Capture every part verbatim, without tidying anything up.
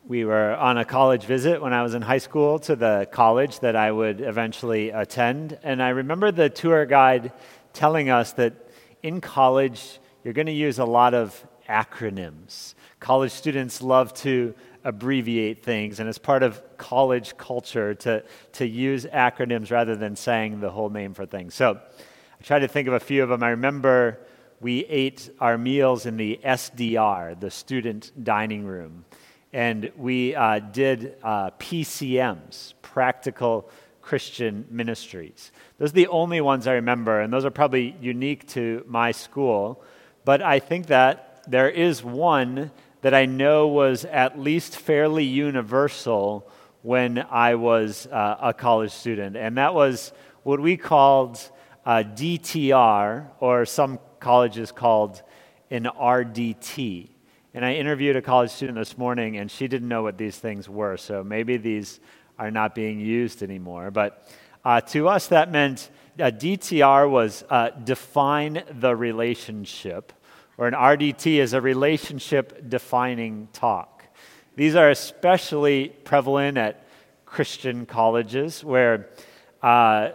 We were on a college visit when I was in high school to the college that I would eventually attend. And I remember the tour guide telling us that in college, you're going to use a lot of acronyms. College students love to abbreviate things, and it's part of college culture to, to use acronyms rather than saying the whole name for things. So I tried to think of a few of them. I remember we ate our meals in the S D R, the student dining room. And we uh, did uh, P C Ms, Practical Christian Ministries. Those are the only ones I remember, and those are probably unique to my school. But I think that there is one that I know was at least fairly universal when I was uh, a college student, and that was what we called uh, D T R, or some colleges called an R D T. And I interviewed a college student this morning, and she didn't know what these things were, so maybe these are not being used anymore. But uh, to us, that meant uh, D T R was uh, define the relationship, or an R D T is a relationship-defining talk. These are especially prevalent at Christian colleges, where uh,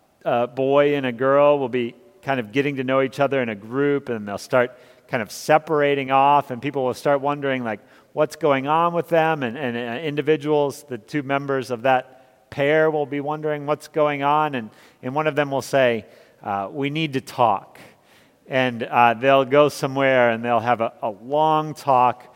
a boy and a girl will be kind of getting to know each other in a group, and they'll start kind of separating off, and people will start wondering, like, what's going on with them, and, and uh, individuals, the two members of that pair will be wondering what's going on, and, and one of them will say, uh, we need to talk. And uh, they'll go somewhere, and they'll have a, a long talk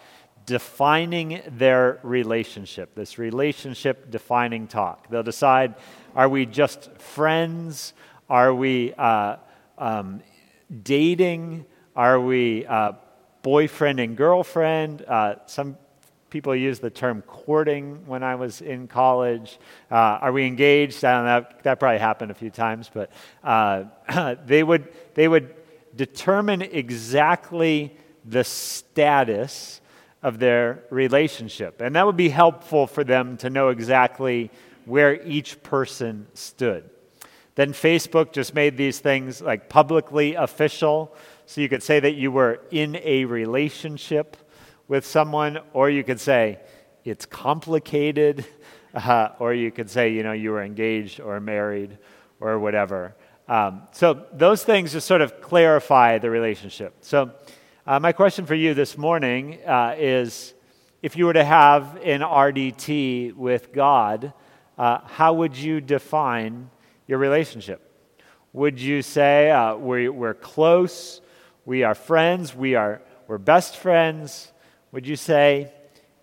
defining their relationship, this relationship-defining talk. They'll decide, are we just friends? Are we uh, um, dating? Are we uh, boyfriend and girlfriend? Uh, some people use the term courting when I was in college. Uh, are we engaged? I don't know. That probably happened a few times, but uh, they would they would determine exactly the status of their relationship, and that would be helpful for them to know exactly where each person stood. Then Facebook just made these things like publicly official. So you could say that you were in a relationship with someone, or you could say it's complicated, uh, or you could say, you know, you were engaged or married or whatever. Um, so those things just sort of clarify the relationship. So uh, my question for you this morning uh, is, if you were to have an R D T with God, uh, how would you define your relationship? Would you say uh, we, we're close? We are friends, we are we're best friends? Would you say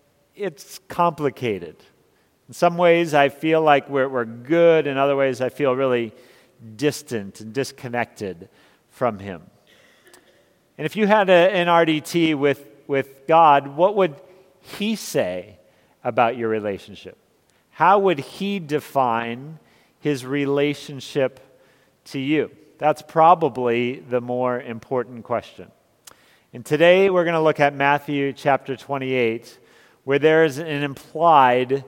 it's complicated? In some ways, I feel like we're we're good. In other ways, I feel really distant and disconnected from Him. And if you had a, an R D T with, with God, what would He say about your relationship? How would He define His relationship to you? That's probably the more important question. And today we're going to look at Matthew chapter twenty-eight, where there is an implied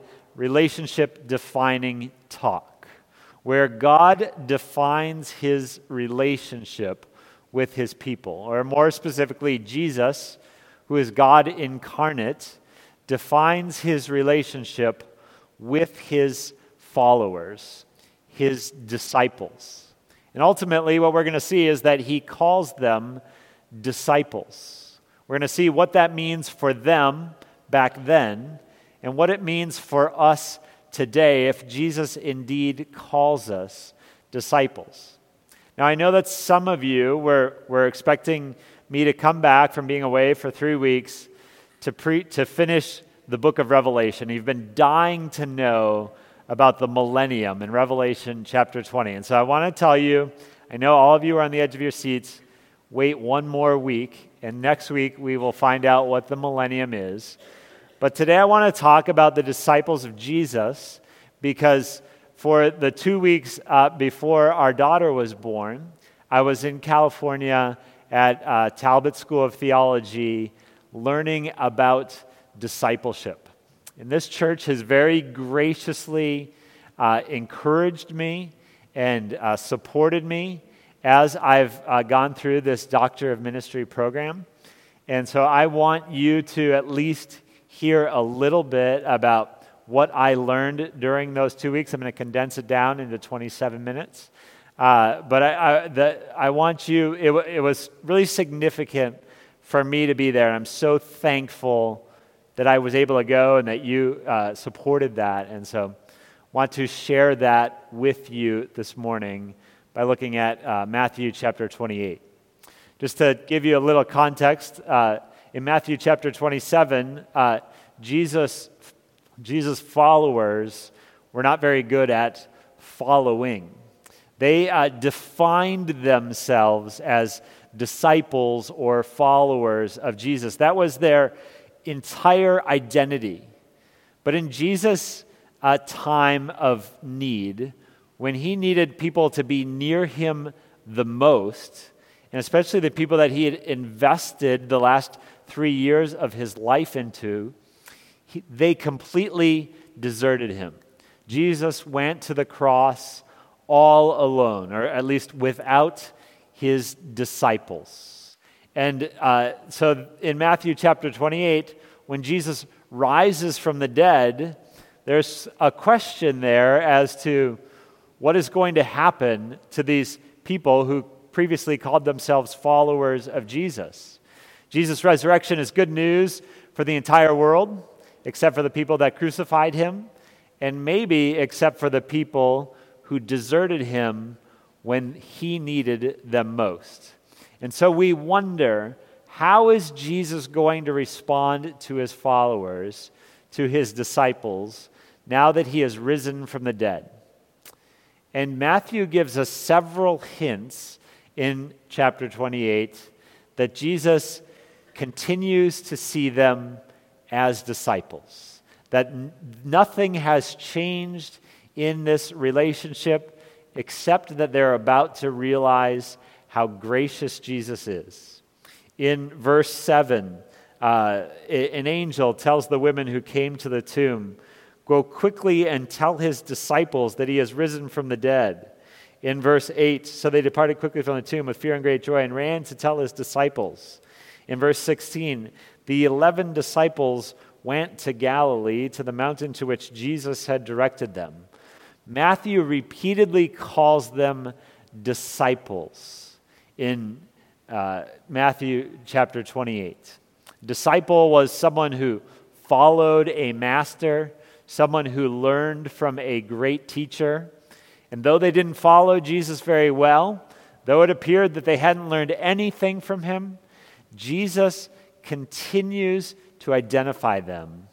relationship-defining talk, where God defines His relationship with His people, or more specifically, Jesus, who is God incarnate, defines His relationship with His followers, His disciples. And ultimately, what we're going to see is that He calls them disciples. We're going to see what that means for them back then and what it means for us today if Jesus indeed calls us disciples. Now, I know that some of you were, were expecting me to come back from being away for three weeks to, pre- to finish the book of Revelation. You've been dying to know about the millennium in Revelation chapter twenty. And so I want to tell you, I know all of you are on the edge of your seats. Wait one more week, and next week we will find out what the millennium is. But today I want to talk about the disciples of Jesus, because for the two weeks uh, before our daughter was born, I was in California at uh, Talbot School of Theology learning about discipleship. And this church has very graciously uh, encouraged me and uh, supported me as I've uh, gone through this Doctor of Ministry program. And so I want you to at least hear a little bit about what I learned during those two weeks. I'm going to condense it down into twenty-seven minutes. Uh, but I, I, the, I want you, it, it was really significant for me to be there. I'm so thankful that I was able to go and that you uh, supported that. And so I want to share that with you this morning by looking at uh, Matthew chapter twenty-eight. Just to give you a little context, uh, in Matthew chapter twenty-seven, uh, Jesus, Jesus' followers were not very good at following. They uh, defined themselves as disciples or followers of Jesus. That was their entire identity. But in Jesus' uh, time of need, when he needed people to be near him the most, and especially the people that he had invested the last three years of his life into, he, they completely deserted him. Jesus went to the cross all alone, or at least without his disciples. And uh, so in Matthew chapter twenty-eight, when Jesus rises from the dead, there's a question there as to what is going to happen to these people who previously called themselves followers of Jesus. Jesus' resurrection is good news for the entire world, except for the people that crucified him, and maybe except for the people who deserted him when he needed them most. And so we wonder, how is Jesus going to respond to his followers, to his disciples, now that he has risen from the dead? And Matthew gives us several hints in chapter twenty-eight that Jesus continues to see them as disciples, that n- nothing has changed in this relationship except that they're about to realize how gracious Jesus is. In verse seven, uh, an angel tells the women who came to the tomb, "Go quickly and tell his disciples that he has risen from the dead." In verse eight, so they departed quickly from the tomb with fear and great joy and ran to tell his disciples. In verse sixteen, the eleven disciples went to Galilee, to the mountain to which Jesus had directed them. Matthew repeatedly calls them disciples in uh, Matthew chapter twenty-eight. Disciple was someone who followed a master, someone who learned from a great teacher. And though they didn't follow Jesus very well, though it appeared that they hadn't learned anything from him, Jesus continues to identify them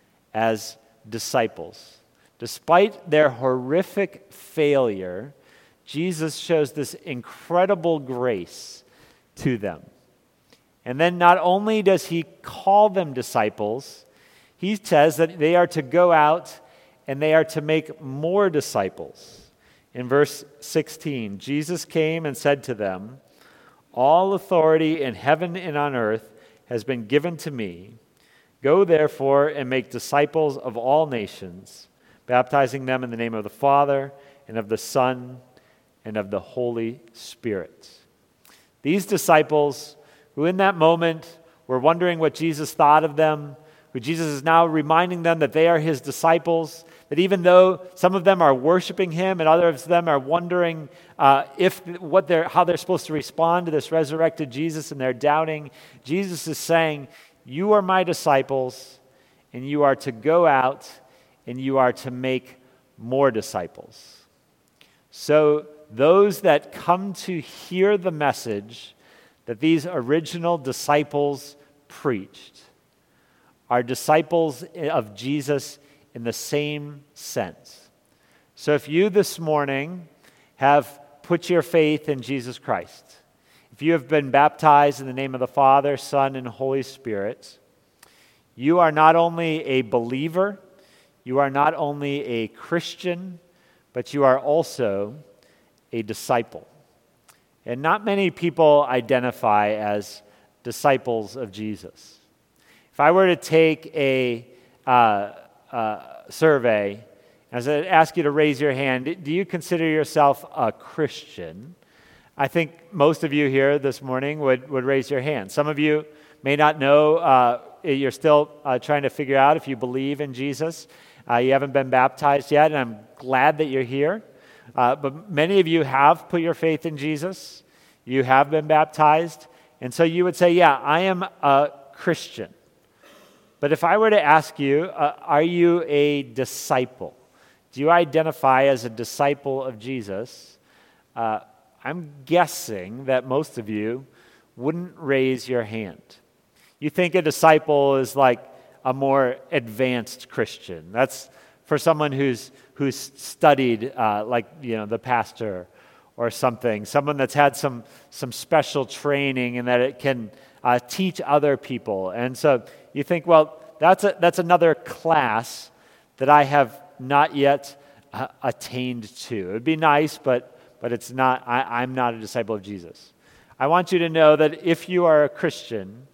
as disciples. Despite their horrific failure, Jesus shows this incredible grace to them. And then not only does he call them disciples, he says that they are to go out and they are to make more disciples. In verse sixteen, Jesus came and said to them, "All authority in heaven and on earth has been given to me. Go therefore and make disciples of all nations, baptizing them in the name of the Father and of the Son and of the Holy Spirit." These disciples, who in that moment were wondering what Jesus thought of them, who Jesus is now reminding them that they are his disciples, that even though some of them are worshiping him and others of them are wondering uh, if what they're, how they're supposed to respond to this resurrected Jesus and they're doubting, Jesus is saying, you are my disciples and you are to go out and you are to make more disciples. So those that come to hear the message that these original disciples preached are disciples of Jesus in the same sense. So if you this morning have put your faith in Jesus Christ, if you have been baptized in the name of the Father, Son, and Holy Spirit, you are not only a believer, you are not only a Christian, but you are also a disciple. And not many people identify as disciples of Jesus. If I were to take a uh, uh, survey, as I ask you to raise your hand, do you consider yourself a Christian? I think most of you here this morning would, would raise your hand. Some of you may not know uh, you're still uh, trying to figure out if you believe in Jesus. Uh, you haven't been baptized yet, and I'm glad that you're here. Uh, but many of you have put your faith in Jesus. You have been baptized. And so you would say, yeah, I am a Christian. But if I were to ask you, uh, are you a disciple? Do you identify as a disciple of Jesus? Uh, I'm guessing that most of you wouldn't raise your hand. You think a disciple is like a more advanced Christian. That's for someone who's who's studied, uh, like you know, the pastor or something. Someone that's had some some special training and that it can uh, teach other people. And so you think, well, that's a, that's another class that I have not yet uh, attained to. It would be nice, but but it's not. I, I'm not a disciple of Jesus. I want you to know that if you are a Christian,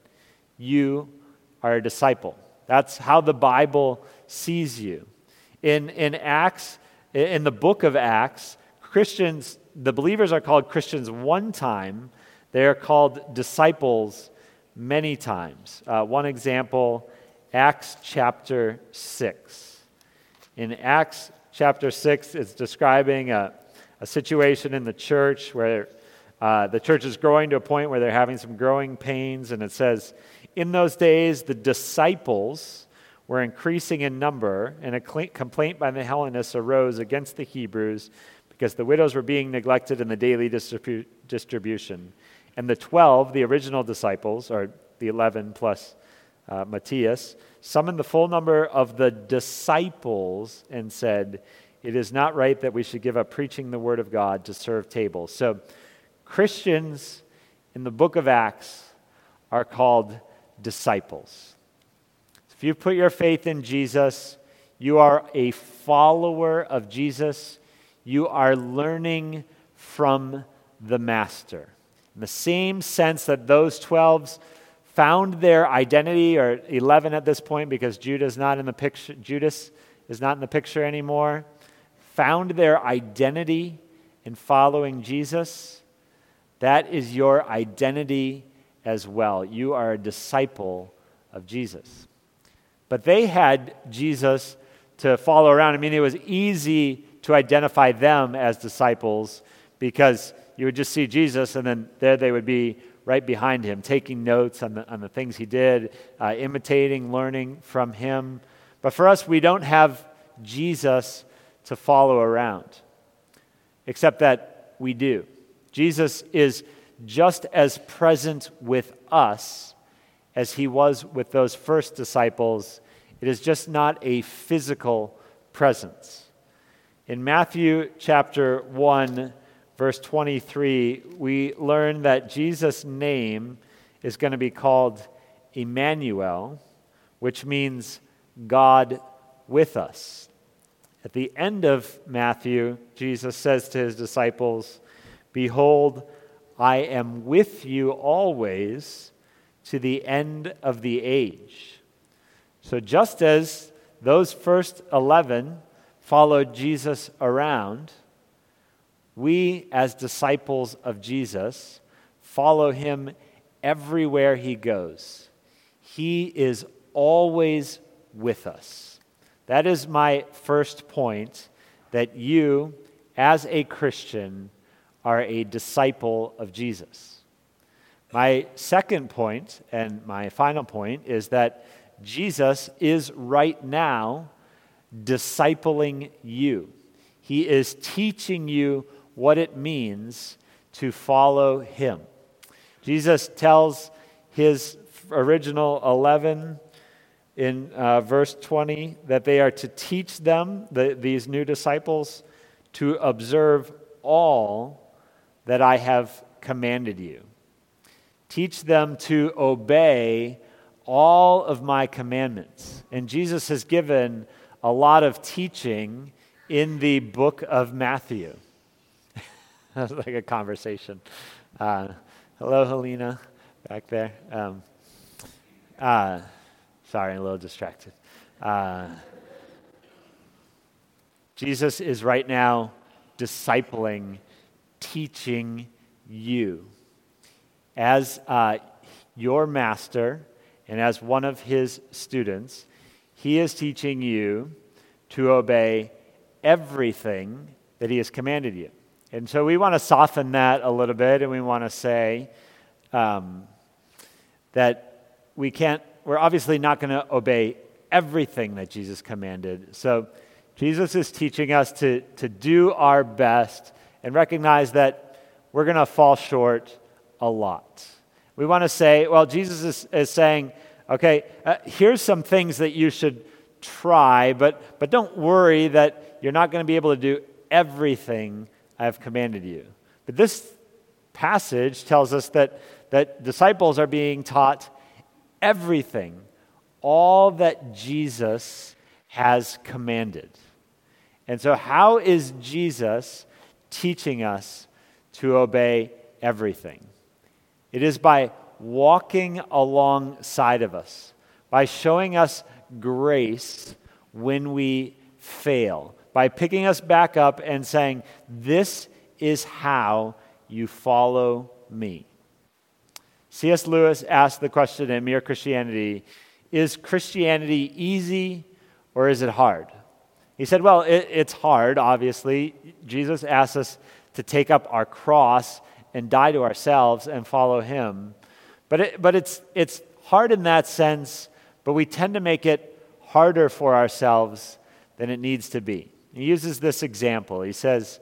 you are a disciple. That's how the Bible sees you. In in Acts, in the book of Acts, Christians, the believers are called Christians one time. They are called disciples many times. Uh, one example, Acts chapter six. In Acts chapter six, it's describing a, a situation in the church where uh, the church is growing to a point where they're having some growing pains, and it says, in those days, the disciples were increasing in number, and a complaint by the Hellenists arose against the Hebrews because the widows were being neglected in the daily distribu- distribution. And the twelve, the original disciples, or the eleven plus uh, Matthias, summoned the full number of the disciples and said, it is not right that we should give up preaching the word of God to serve tables. So Christians in the book of Acts are called disciples. If you put your faith in Jesus, you are a follower of Jesus. You are learning from the Master. In the same sense that those twelve found their identity, or eleven at this point because Judas is not in the picture, Judas is not in the picture anymore, found their identity in following Jesus, that is your identity as well. You are a disciple of Jesus. But they had Jesus to follow around. I mean, it was easy to identify them as disciples because you would just see Jesus and then there they would be right behind him, taking notes on the, on the things he did, uh, imitating, learning from him. But for us, we don't have Jesus to follow around, except that we do. Jesus is just as present with us as he was with those first disciples. It is just not a physical presence. In Matthew chapter one, verse twenty-three, we learn that Jesus' name is going to be called Emmanuel, which means God with us. At the end of Matthew, Jesus says to his disciples, behold, I am with you always to the end of the age. So just as those first eleven followed Jesus around, we as disciples of Jesus follow him everywhere he goes. He is always with us. That is my first point, that you as a Christian are a disciple of Jesus. My second point, and my final point, is that Jesus is right now discipling you. He is teaching you what it means to follow him. Jesus tells his original eleven in uh, verse twenty that they are to teach them, the, these new disciples, to observe all that I have commanded you. Teach them to obey all of my commandments. And Jesus has given a lot of teaching in the book of Matthew. That was like a conversation. Uh, hello, Helena, back there. Um, uh, sorry, I'm a little distracted. Uh, Jesus is right now discipling, teaching you as uh, your master and as one of his students, he is teaching you to obey everything that he has commanded you. And so we want to soften that a little bit, and we want to say um, that we can't, we're obviously not going to obey everything that Jesus commanded. So Jesus is teaching us to, to do our best and recognize that we're going to fall short a lot. We want to say, well, Jesus is, is saying, okay, uh, here's some things that you should try, but, but don't worry that you're not going to be able to do everything I have commanded you. But this passage tells us that, that disciples are being taught everything, all that Jesus has commanded. And so how is Jesus teaching us to obey everything? It is by walking alongside of us, by showing us grace when we fail, by picking us back up and saying, this is how you follow me. C S Lewis asked the question in Mere Christianity, is Christianity easy or is it hard? He said, well, it, it's hard, obviously. Jesus asks us to take up our cross and die to ourselves and follow him. But it, but it's it's hard in that sense, but we tend to make it harder for ourselves than it needs to be. He uses this example. He says,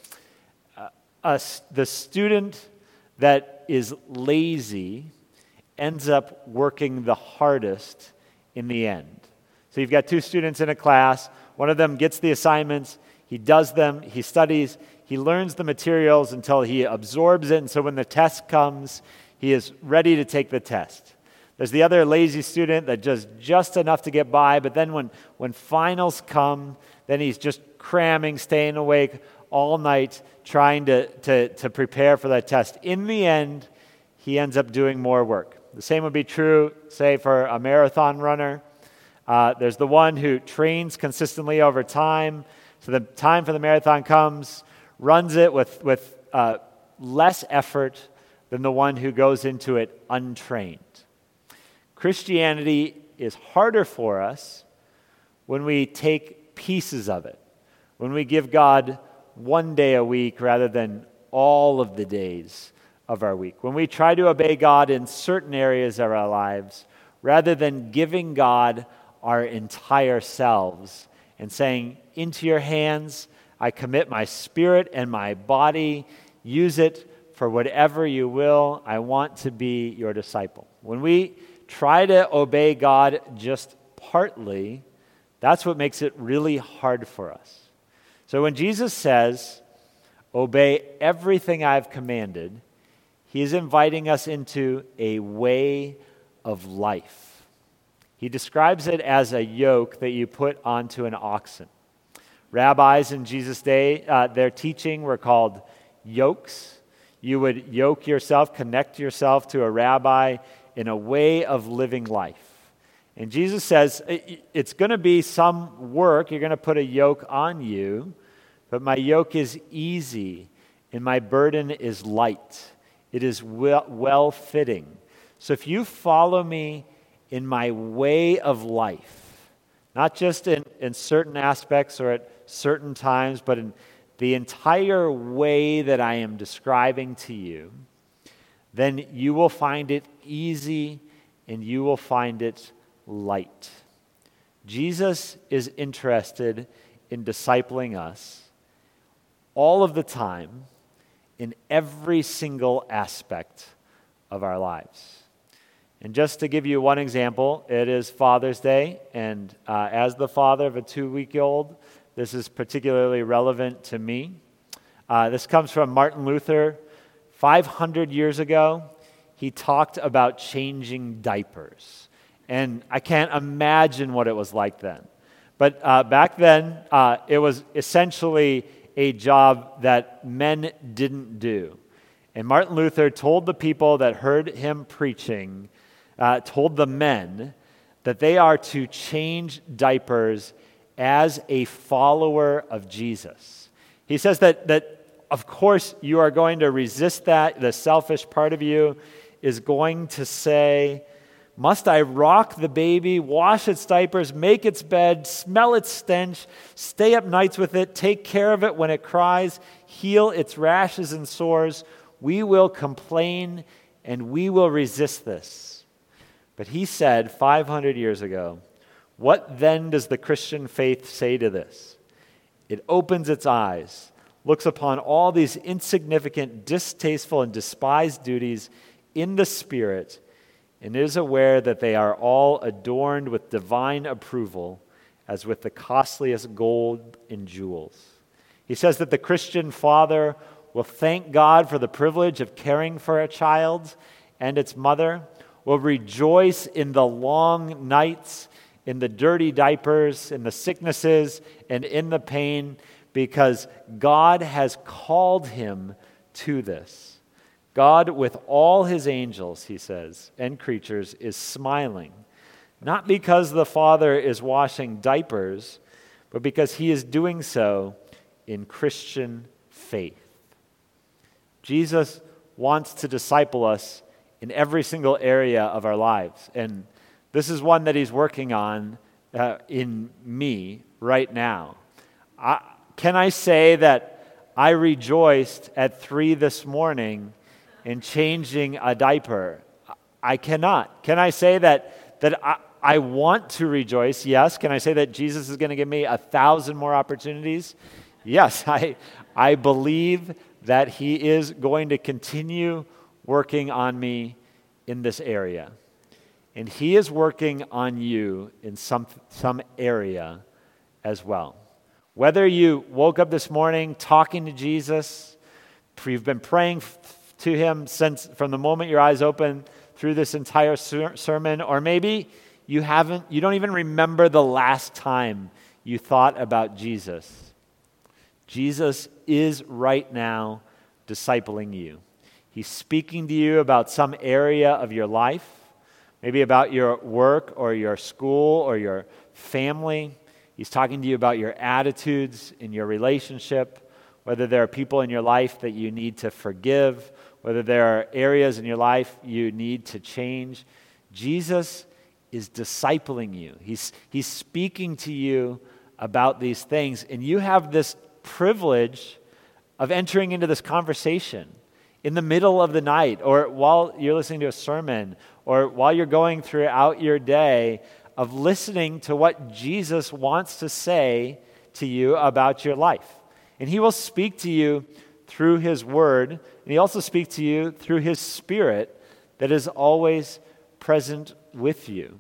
uh, us, the student that is lazy ends up working the hardest in the end. So you've got two students in a class. One of them gets the assignments. He does them. He studies. He learns the materials until he absorbs it. And so when the test comes, he is ready to take the test. There's the other lazy student that does just enough to get by, but then when, when finals come, then he's just cramming, staying awake all night, trying to, to, to prepare for that test. In the end, he ends up doing more work. The same would be true, say, for a marathon runner. Uh, there's the one who trains consistently over time, so the time for the marathon comes, runs it with, with uh, less effort than the one who goes into it untrained. Christianity is harder for us when we take pieces of it, when we give God one day a week rather than all of the days of our week, when we try to obey God in certain areas of our lives rather than giving God our entire selves and saying, into your hands I commit my spirit and my body, use it for whatever you will. I want to be your disciple. When we try to obey God just partly, that's what makes it really hard for us. So when Jesus says, obey everything I've commanded, he is inviting us into a way of life. He describes it as a yoke that you put onto an oxen. Rabbis in Jesus' day, uh, their teaching were called yokes. You would yoke yourself, connect yourself to a rabbi in a way of living life. And Jesus says, it's going to be some work. You're going to put a yoke on you, but my yoke is easy and my burden is light. It is well, well-fitting. So if you follow me in my way of life, not just in, in certain aspects or at certain times, but in the entire way that I am describing to you, then you will find it easy and you will find it light. Jesus is interested in discipling us all of the time in every single aspect of our lives. And just to give you one example, it is Father's Day, and uh, as the father of a two-week-old, this is particularly relevant to me. Uh, this comes from Martin Luther. five hundred years ago, he talked about changing diapers. And I can't imagine what it was like then. But uh, back then, uh, it was essentially a job that men didn't do. And Martin Luther told the people that heard him preaching, uh, told the men that they are to change diapers as a follower of Jesus. He says that, that of course, you are going to resist that. The selfish part of you is going to say, Must I rock the baby, wash its diapers, make its bed, smell its stench, stay up nights with it, take care of it when it cries, heal its rashes and sores? We will complain and we will resist this." But he said five hundred years ago, "What then does the Christian faith say to this? It opens its eyes, looks upon all these insignificant, distasteful, and despised duties in the Spirit, and is aware that they are all adorned with divine approval as with the costliest gold and jewels." He says that the Christian father will thank God for the privilege of caring for a child and its mother, will rejoice in the long nights, in the dirty diapers, in the sicknesses, and in the pain, because God has called him to this. God, with all his angels, he says, and creatures, is smiling, not because the Father is washing diapers, but because he is doing so in Christian faith. Jesus wants to disciple us in every single area of our lives, and this is one that he's working on uh, in me right now. I, can I say that I rejoiced at three this morning in changing a diaper? I cannot. Can I say that that I, I want to rejoice? Yes. Can I say that Jesus is going to give me a thousand more opportunities? Yes. I I believe that he is going to continue working on me in this area. And he is working on you in some some area as well. Whether you woke up this morning talking to Jesus, you've been praying to him since from the moment your eyes open through this entire ser- sermon, or maybe you haven't, you don't even remember the last time you thought about Jesus. Jesus is right now discipling you. He's speaking to you about some area of your life, maybe about your work or your school or your family. He's talking to you about your attitudes in your relationship, whether there are people in your life that you need to forgive, whether there are areas in your life you need to change. Jesus is discipling you. He's, he's speaking to you about these things, and you have this privilege of entering into this conversation in the middle of the night, or while you're listening to a sermon, or while you're going throughout your day, of listening to what Jesus wants to say to you about your life. And he will speak to you through his word, and he also speaks to you through his Spirit that is always present with you.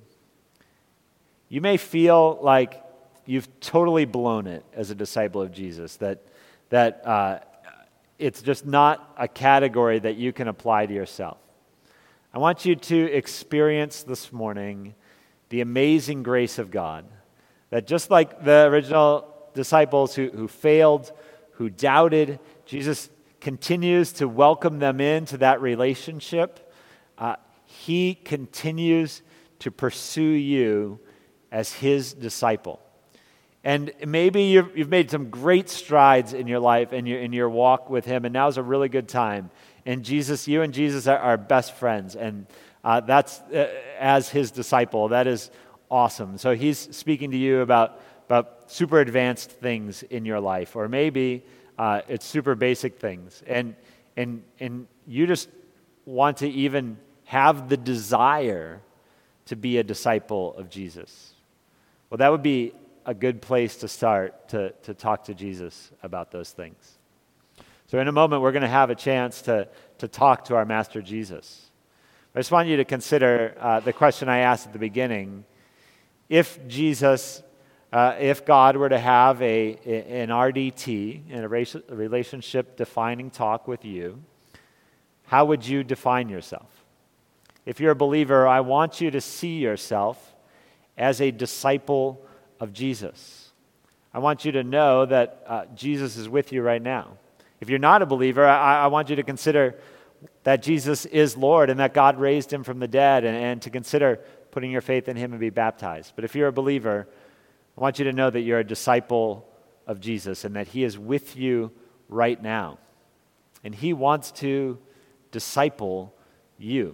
You may feel like you've totally blown it as a disciple of Jesus, that that uh, it's just not a category that you can apply to yourself. I want you to experience this morning the amazing grace of God, that just like the original disciples who, who failed, who doubted, Jesus continues to welcome them into that relationship. Uh, he continues to pursue you as his disciple. And maybe you've, you've made some great strides in your life and your, in your walk with him, and now's a really good time. And Jesus, you and Jesus are, are best friends, and uh, that's uh, as his disciple. That is awesome. So he's speaking to you about, about super advanced things in your life, or maybe uh, it's super basic things, and and and you just want to even have the desire to be a disciple of Jesus. Well, that would be a good place to start to, to talk to Jesus about those things. So in a moment, we're going to have a chance to, to talk to our Master Jesus. I just want you to consider uh, the question I asked at the beginning. If Jesus, uh, if God were to have a, a an R D T, in a relationship-defining talk with you, how would you define yourself? If you're a believer, I want you to see yourself as a disciple of Jesus. I want you to know that uh, Jesus is with you right now. If you're not a believer, I, I want you to consider that Jesus is Lord and that God raised him from the dead, and, and to consider putting your faith in him and be baptized. But if you're a believer, I want you to know that you're a disciple of Jesus and that he is with you right now. And he wants to disciple you.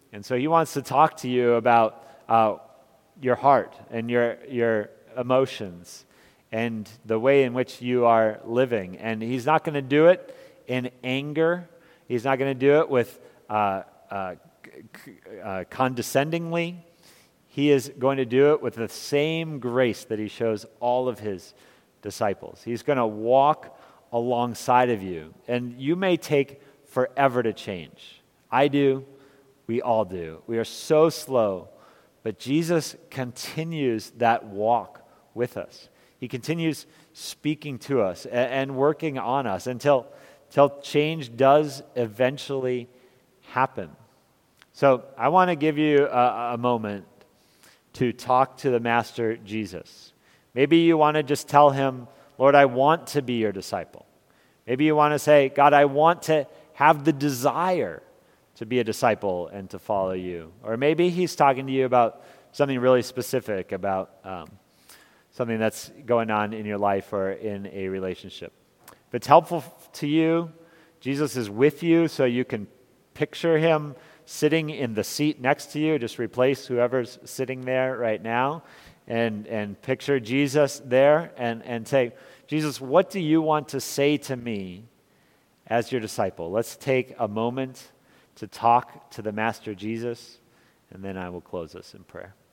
And so he wants to talk to you about uh, your heart and your your emotions and the way in which you are living. And he's not going to do it in anger. He's not going to do it with uh, uh, uh, condescendingly. He is going to do it with the same grace that he shows all of his disciples. He's going to walk alongside of you. And you may take forever to change. I do. We all do. We are so slow. But Jesus continues that walk with us. He continues speaking to us and, and working on us until, until change does eventually happen. So I want to give you a, a moment to talk to the Master Jesus. Maybe you want to just tell him, Lord, I want to be your disciple. Maybe you want to say, God, I want to have the desire to be a disciple and to follow you. Or maybe he's talking to you about something really specific, about um, something that's going on in your life or in a relationship. If it's helpful to you, Jesus is with you, so you can picture him sitting in the seat next to you. Just replace whoever's sitting there right now and, and picture Jesus there and, and say, Jesus, what do you want to say to me as your disciple? Let's take a moment to talk to the Master Jesus, and then I will close us in prayer.